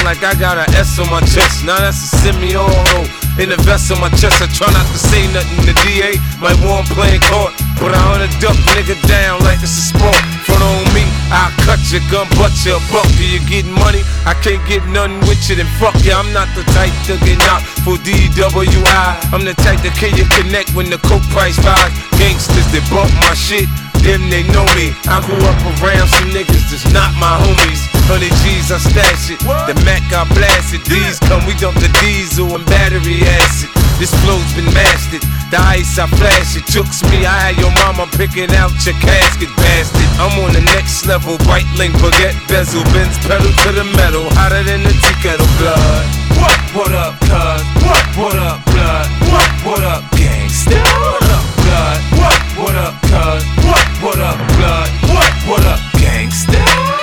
like I got an S on my chest. Now that's a semi-auto. In the vest on my chest, I try not to say nothing. The DA might want playing court, but I wanna duck nigga down like it's a sport. Front on me, I'll cut your gun, butt your buck. You getting money? I can't get nothing with you, then fuck you. I'm not the type to get knocked for DWI. I'm the type that can you connect when the coke price rise. Gangsters that bump my shit, them they know me. I grew up around some niggas that's not my homies. 100 G's, I stash it. The Mac, I blast it. These come, we dump the diesel and battery acid. This flow's been mastered. The ice, I flash it. Jukes me, I had your mama picking out your casket, bastard. I'm on the next level. White link, baguette bezel. Benz pedal to the metal. Hotter than the tea kettle. Blood. What up, cuz? What up, blood? What up, gangsta? What up, blood? What up, cuz? What up, blood? What up, gangsta?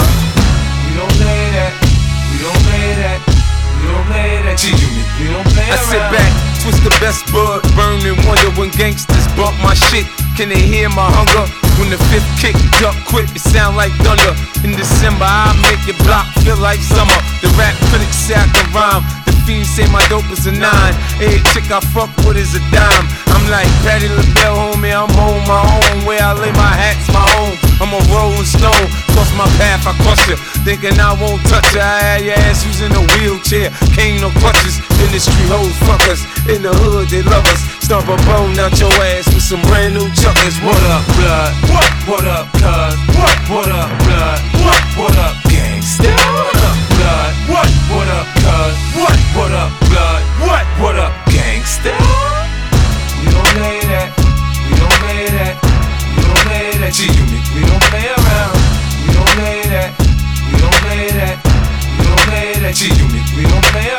We don't play that. We don't play that. We don't play that. G-Unit. We don't play that. I sit back, twist the best bud, burn and wonder when gangsters bump my shit. Can they hear my hunger? When the fifth kick, duck quick, it sound like thunder. In December, I make your block feel like summer. The rap critics say I can rhyme. The fiends say my dope is a 9. Every chick I fuck with is a dime. I'm like Patti LaBelle, homie, I'm on my own. Where I lay my hat's my home. I'm a rolling stone, cross my path, I crush you. Thinking I won't touch you, I had your ass using a wheelchair. Cane no crutches, industry hoes fuck us. In the hood, they love us. Stomp a bone out your ass with some brand new chuckers. What up, blood? What up, cuz? What up, blood? What up, gangsta? What up, blood? What up, cuz? What up, blood? What up, gangsta? We don't play that. We don't play that. We don't play that. G-Unit. We don't play around. We don't play that. We don't play that. We don't play that. G-Unit. We don't play around.